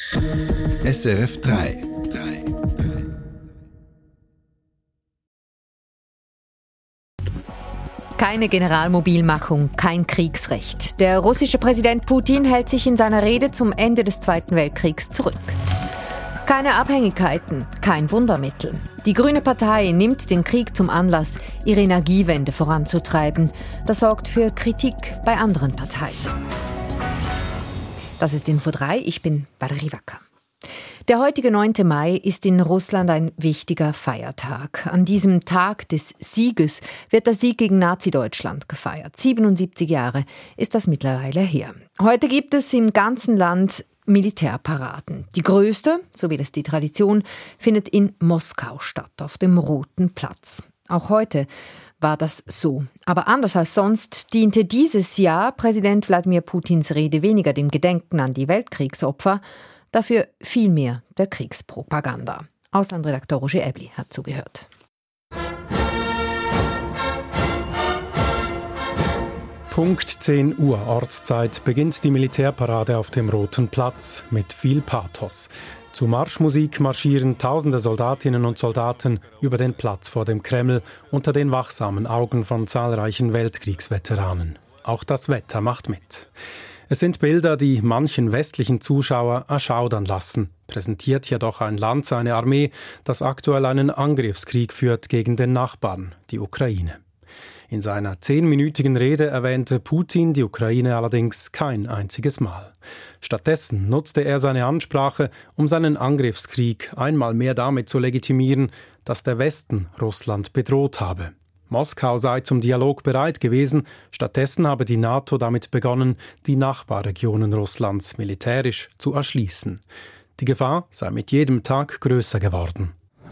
SRF 3. Keine Generalmobilmachung, kein Kriegsrecht. Der russische Präsident Putin hält sich in seiner Rede zum Ende des Zweiten Weltkriegs zurück. Keine Abhängigkeiten, kein Wundermittel. Die Grüne Partei nimmt den Krieg zum Anlass, ihre Energiewende voranzutreiben. Das sorgt für Kritik bei anderen Parteien. Das ist Info 3, ich bin Valerie Wacker. Der heutige 9. Mai ist in Russland ein wichtiger Feiertag. An diesem Tag des Sieges wird der Sieg gegen Nazi-Deutschland gefeiert. 77 Jahre ist das mittlerweile her. Heute gibt es im ganzen Land Militärparaden. Die größte, so will es die Tradition, findet in Moskau statt, auf dem Roten Platz. Auch heute war das so. Aber anders als sonst diente dieses Jahr Präsident Wladimir Putins Rede weniger dem Gedenken an die Weltkriegsopfer, dafür viel mehr der Kriegspropaganda. Auslandredakteur Roger Ebli hat zugehört. Punkt 10 Uhr Ortszeit beginnt die Militärparade auf dem Roten Platz mit viel Pathos. Zu Marschmusik marschieren tausende Soldatinnen und Soldaten über den Platz vor dem Kreml unter den wachsamen Augen von zahlreichen Weltkriegsveteranen. Auch das Wetter macht mit. Es sind Bilder, die manchen westlichen Zuschauer erschaudern lassen. Präsentiert jedoch ein Land seine Armee, das aktuell einen Angriffskrieg führt gegen den Nachbarn, die Ukraine. In seiner 10-minütigen Rede erwähnte Putin die Ukraine allerdings kein einziges Mal. Stattdessen nutzte er seine Ansprache, um seinen Angriffskrieg einmal mehr damit zu legitimieren, dass der Westen Russland bedroht habe. Moskau sei zum Dialog bereit gewesen, stattdessen habe die NATO damit begonnen, die Nachbarregionen Russlands militärisch zu erschließen. Die Gefahr sei mit jedem Tag größer geworden.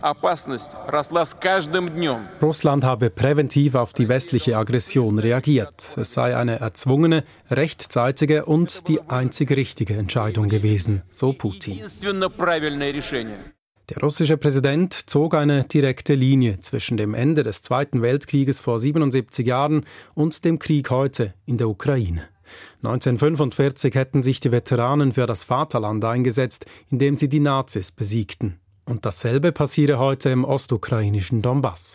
Russland habe präventiv auf die westliche Aggression reagiert. Es sei eine erzwungene, rechtzeitige und die einzig richtige Entscheidung gewesen, so Putin. Der russische Präsident zog eine direkte Linie zwischen dem Ende des Zweiten Weltkrieges vor 77 Jahren und dem Krieg heute in der Ukraine. 1945 hätten sich die Veteranen für das Vaterland eingesetzt, indem sie die Nazis besiegten. Und dasselbe passiere heute im ostukrainischen Donbass.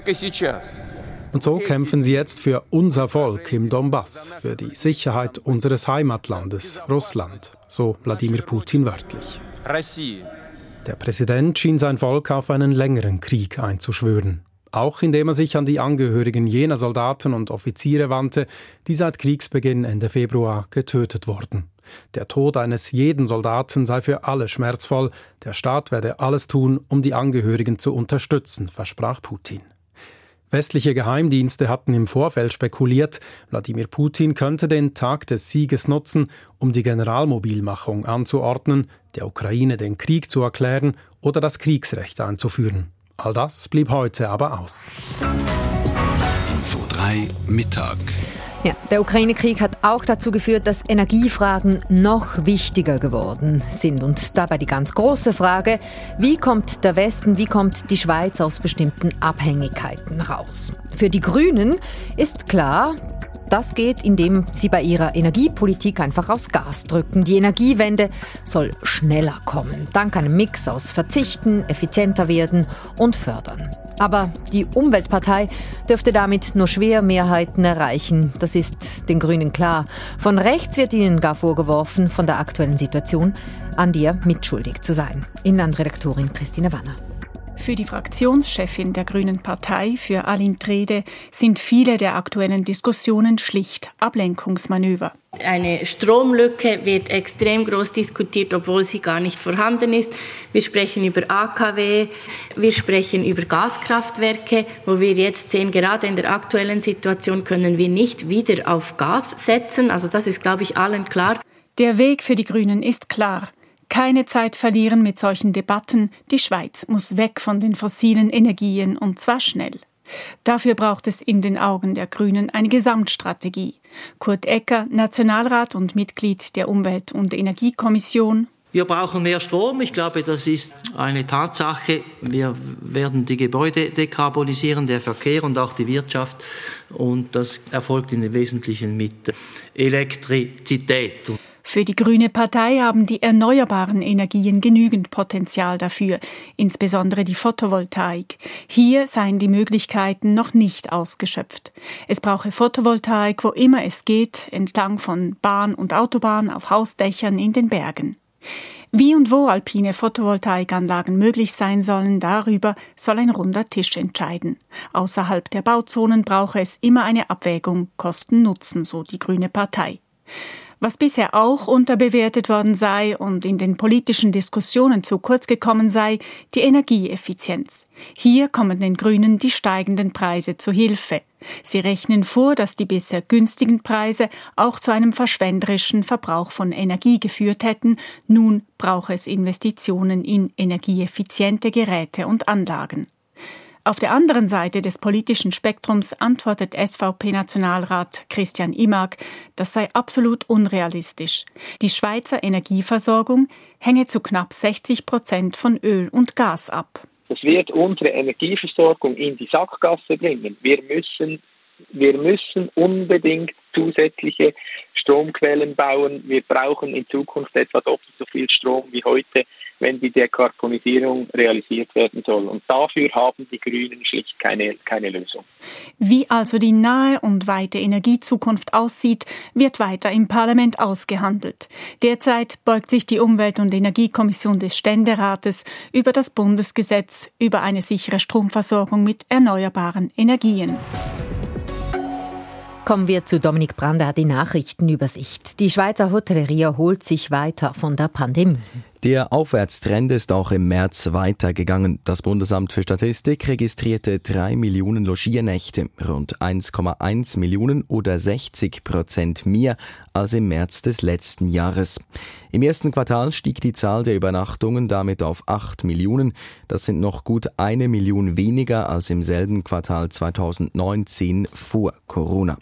Und so kämpfen sie jetzt für unser Volk im Donbass, für die Sicherheit unseres Heimatlandes, Russland, so Wladimir Putin wörtlich. Der Präsident schien sein Volk auf einen längeren Krieg einzuschwören. Auch indem er sich an die Angehörigen jener Soldaten und Offiziere wandte, die seit Kriegsbeginn Ende Februar getötet wurden. Der Tod eines jeden Soldaten sei für alle schmerzvoll. Der Staat werde alles tun, um die Angehörigen zu unterstützen, versprach Putin. Westliche Geheimdienste hatten im Vorfeld spekuliert, Wladimir Putin könnte den Tag des Sieges nutzen, um die Generalmobilmachung anzuordnen, der Ukraine den Krieg zu erklären oder das Kriegsrecht einzuführen. All das blieb heute aber aus. Info 3 Mittag. Ja, der Ukraine-Krieg hat auch dazu geführt, dass Energiefragen noch wichtiger geworden sind. Und dabei die ganz große Frage, wie kommt der Westen, wie kommt die Schweiz aus bestimmten Abhängigkeiten raus? Für die Grünen ist klar, das geht, indem sie bei ihrer Energiepolitik einfach aufs Gas drücken. Die Energiewende soll schneller kommen, dank einem Mix aus Verzichten, effizienter werden und fördern. Aber die Umweltpartei dürfte damit nur schwer Mehrheiten erreichen. Das ist den Grünen klar. Von rechts wird ihnen gar vorgeworfen, von der aktuellen Situation an der mitschuldig zu sein. Inlandredaktorin Christine Wanner. Für die Fraktionschefin der Grünen Partei, für Aline Trede, sind viele der aktuellen Diskussionen schlicht Ablenkungsmanöver. Eine Stromlücke wird extrem groß diskutiert, obwohl sie gar nicht vorhanden ist. Wir sprechen über AKW, wir sprechen über Gaskraftwerke, wo wir jetzt sehen, gerade in der aktuellen Situation können wir nicht wieder auf Gas setzen. Also das ist, glaube ich, allen klar. Der Weg für die Grünen ist klar. Keine Zeit verlieren mit solchen Debatten. Die Schweiz muss weg von den fossilen Energien und zwar schnell. Dafür braucht es in den Augen der Grünen eine Gesamtstrategie. Kurt Ecker, Nationalrat und Mitglied der Umwelt- und Energiekommission. Wir brauchen mehr Strom. Ich glaube, das ist eine Tatsache. Wir werden die Gebäude dekarbonisieren, der Verkehr und auch die Wirtschaft. Und das erfolgt in den Wesentlichen mit Elektrizität. Für die Grüne Partei haben die erneuerbaren Energien genügend Potenzial dafür, insbesondere die Photovoltaik. Hier seien die Möglichkeiten noch nicht ausgeschöpft. Es brauche Photovoltaik, wo immer es geht, entlang von Bahn und Autobahn, auf Hausdächern, in den Bergen. Wie und wo alpine Photovoltaikanlagen möglich sein sollen, darüber soll ein runder Tisch entscheiden. Außerhalb der Bauzonen brauche es immer eine Abwägung Kosten-Nutzen, so die Grüne Partei. Was bisher auch unterbewertet worden sei und in den politischen Diskussionen zu kurz gekommen sei, die Energieeffizienz. Hier kommen den Grünen die steigenden Preise zu Hilfe. Sie rechnen vor, dass die bisher günstigen Preise auch zu einem verschwenderischen Verbrauch von Energie geführt hätten. Nun brauche es Investitionen in energieeffiziente Geräte und Anlagen. Auf der anderen Seite des politischen Spektrums antwortet SVP-Nationalrat Christian Imag, das sei absolut unrealistisch. Die Schweizer Energieversorgung hänge zu knapp 60% von Öl und Gas ab. Das wird unsere Energieversorgung in die Sackgasse bringen. Wir müssen unbedingt zusätzliche Stromquellen bauen. Wir brauchen in Zukunft etwa doppelt so viel Strom wie heute, wenn die Dekarbonisierung realisiert werden soll. Und dafür haben die Grünen schlicht keine Lösung. Wie also die nahe und weite Energiezukunft aussieht, wird weiter im Parlament ausgehandelt. Derzeit beugt sich die Umwelt- und Energiekommission des Ständerates über das Bundesgesetz über eine sichere Stromversorgung mit erneuerbaren Energien. Kommen wir zu Dominik Brander, die Nachrichtenübersicht. Die Schweizer Hotellerie erholt sich weiter von der Pandemie. Der Aufwärtstrend ist auch im März weitergegangen. Das Bundesamt für Statistik registrierte 3 Millionen Logiernächte, rund 1,1 Millionen oder 60% mehr als im März des letzten Jahres. Im ersten Quartal stieg die Zahl der Übernachtungen damit auf 8 Millionen. Das sind noch gut 1 Million weniger als im selben Quartal 2019 vor Corona.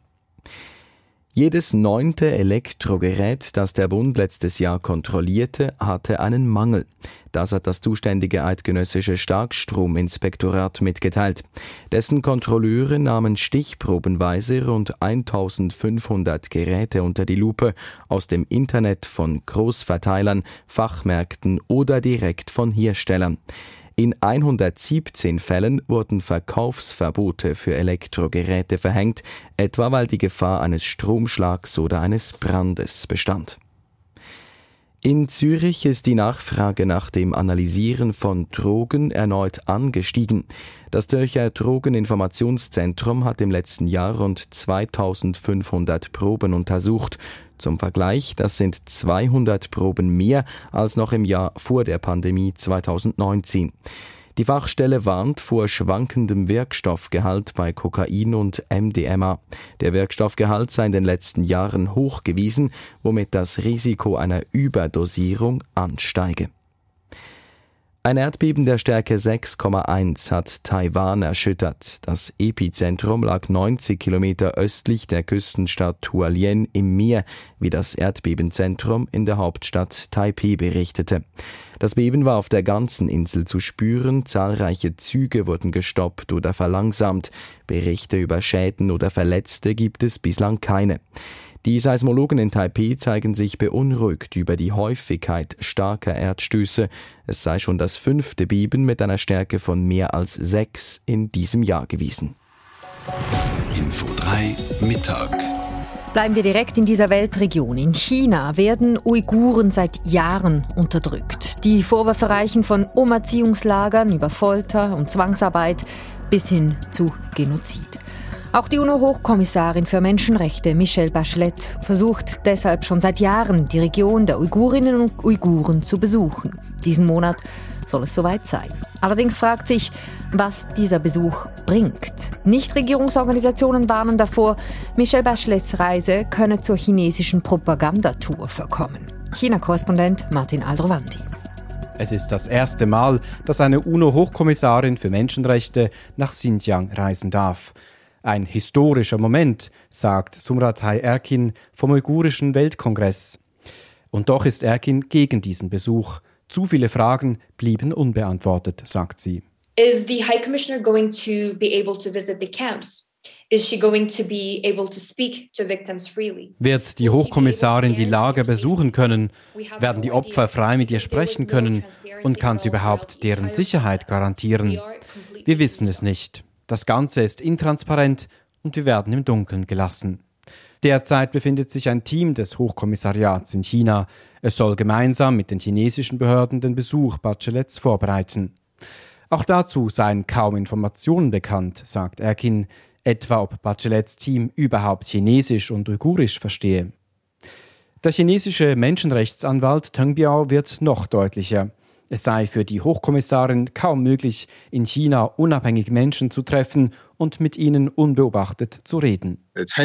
Jedes 9. Elektrogerät, das der Bund letztes Jahr kontrollierte, hatte einen Mangel. Das hat das zuständige eidgenössische Starkstrominspektorat mitgeteilt. Dessen Kontrolleure nahmen stichprobenweise rund 1500 Geräte unter die Lupe aus dem Internet von Großverteilern, Fachmärkten oder direkt von Herstellern. In 117 Fällen wurden Verkaufsverbote für Elektrogeräte verhängt, etwa weil die Gefahr eines Stromschlags oder eines Brandes bestand. In Zürich ist die Nachfrage nach dem Analysieren von Drogen erneut angestiegen. Das Zürcher Drogeninformationszentrum hat im letzten Jahr rund 2500 Proben untersucht. Zum Vergleich, das sind 200 Proben mehr als noch im Jahr vor der Pandemie 2019. Die Fachstelle warnt vor schwankendem Wirkstoffgehalt bei Kokain und MDMA. Der Wirkstoffgehalt sei in den letzten Jahren hoch gewesen, womit das Risiko einer Überdosierung ansteige. Ein Erdbeben der Stärke 6,1 hat Taiwan erschüttert. Das Epizentrum lag 90 Kilometer östlich der Küstenstadt Hualien im Meer, wie das Erdbebenzentrum in der Hauptstadt Taipeh berichtete. Das Beben war auf der ganzen Insel zu spüren, zahlreiche Züge wurden gestoppt oder verlangsamt. Berichte über Schäden oder Verletzte gibt es bislang keine. Die Seismologen in Taipeh zeigen sich beunruhigt über die Häufigkeit starker Erdstöße. Es sei schon das 5. Beben mit einer Stärke von mehr als 6 in diesem Jahr gewesen. Info 3 Mittag. Bleiben wir direkt in dieser Weltregion. In China werden Uiguren seit Jahren unterdrückt. Die Vorwürfe reichen von Umerziehungslagern über Folter und Zwangsarbeit bis hin zu Genozid. Auch die UNO-Hochkommissarin für Menschenrechte Michelle Bachelet versucht deshalb schon seit Jahren, die Region der Uigurinnen und Uiguren zu besuchen. Diesen Monat soll es soweit sein. Allerdings fragt sich, was dieser Besuch bringt. Nichtregierungsorganisationen warnen davor, Michelle Bachelets Reise könne zur chinesischen Propagandatour verkommen. China-Korrespondent Martin Aldrovandi. Es ist das erste Mal, dass eine UNO-Hochkommissarin für Menschenrechte nach Xinjiang reisen darf. Ein historischer Moment, sagt Sumratai Erkin vom Uigurischen Weltkongress. Und doch ist Erkin gegen diesen Besuch. Zu viele Fragen blieben unbeantwortet, sagt sie. Is the High Commissioner going to be able to visit the camps? Wird die Hochkommissarin die Lager besuchen können? Werden die Opfer frei mit ihr sprechen können? Und kann sie überhaupt deren Sicherheit garantieren? Wir wissen es nicht. Das Ganze ist intransparent und wir werden im Dunkeln gelassen. Derzeit befindet sich ein Team des Hochkommissariats in China. Es soll gemeinsam mit den chinesischen Behörden den Besuch Bachelets vorbereiten. Auch dazu seien kaum Informationen bekannt, sagt Erkin, etwa ob Bachelets Team überhaupt Chinesisch und Uigurisch verstehe. Der chinesische Menschenrechtsanwalt Teng Biao wird noch deutlicher. Es sei für die Hochkommissarin kaum möglich, in China unabhängig Menschen zu treffen und mit ihnen unbeobachtet zu reden.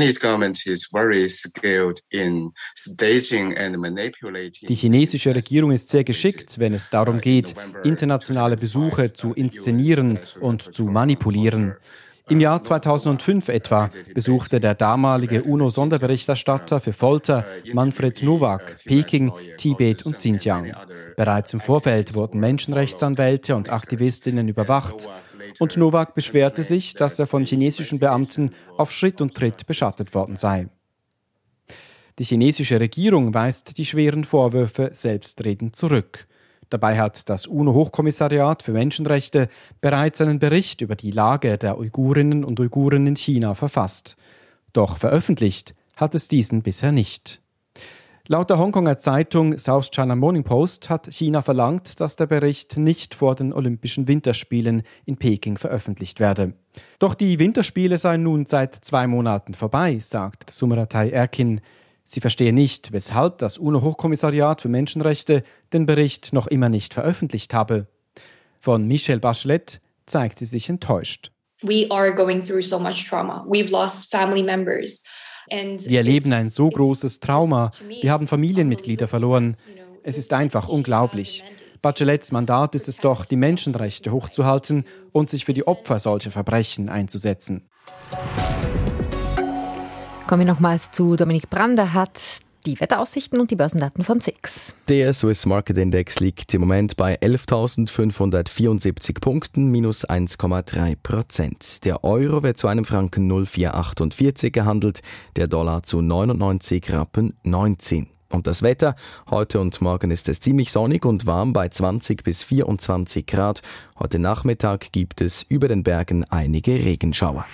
Die chinesische Regierung ist sehr geschickt, wenn es darum geht, internationale Besuche zu inszenieren und zu manipulieren. Im Jahr 2005 etwa besuchte der damalige UNO-Sonderberichterstatter für Folter, Manfred Nowak, Peking, Tibet und Xinjiang. Bereits im Vorfeld wurden Menschenrechtsanwälte und Aktivistinnen überwacht. Und Nowak beschwerte sich, dass er von chinesischen Beamten auf Schritt und Tritt beschattet worden sei. Die chinesische Regierung weist die schweren Vorwürfe selbstredend zurück. Dabei hat das UNO-Hochkommissariat für Menschenrechte bereits einen Bericht über die Lage der Uigurinnen und Uiguren in China verfasst. Doch veröffentlicht hat es diesen bisher nicht. Laut der Hongkonger Zeitung South China Morning Post hat China verlangt, dass der Bericht nicht vor den Olympischen Winterspielen in Peking veröffentlicht werde. Doch die Winterspiele seien nun seit 2 Monaten vorbei, sagt Sumratai Erkin. Sie verstehe nicht, weshalb das UNO-Hochkommissariat für Menschenrechte den Bericht noch immer nicht veröffentlicht habe. Von Michelle Bachelet zeigt sie sich enttäuscht. We are going through so much trauma. We've lost family members. Wir erleben ein so großes Trauma. Wir haben Familienmitglieder verloren. Es ist einfach unglaublich. Bachelets Mandat ist es doch, die Menschenrechte hochzuhalten und sich für die Opfer solcher Verbrechen einzusetzen. Kommen wir nochmals zu Dominik Brand, hat die Wetteraussichten und die Börsendaten von SIX. Der Swiss Market Index liegt im Moment bei 11.574 Punkten, minus 1,3%. Der Euro wird zu einem Franken 0,448 gehandelt, der Dollar zu 99,19 Rappen. Und das Wetter? Heute und morgen ist es ziemlich sonnig und warm bei 20 bis 24 Grad. Heute Nachmittag gibt es über den Bergen einige Regenschauer.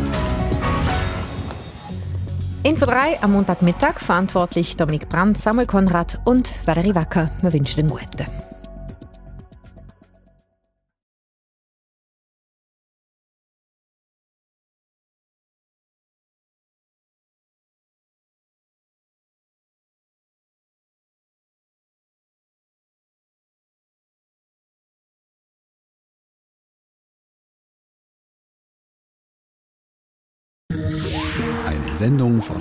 Info 3 am Montagmittag, verantwortlich Dominik Brand, Samuel Konrad und Valerie Wacker. Wir wünschen den Guten. Eine Sendung von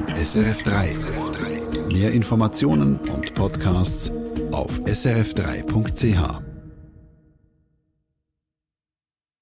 SRF3. Mehr Informationen und Podcasts auf srf3.ch.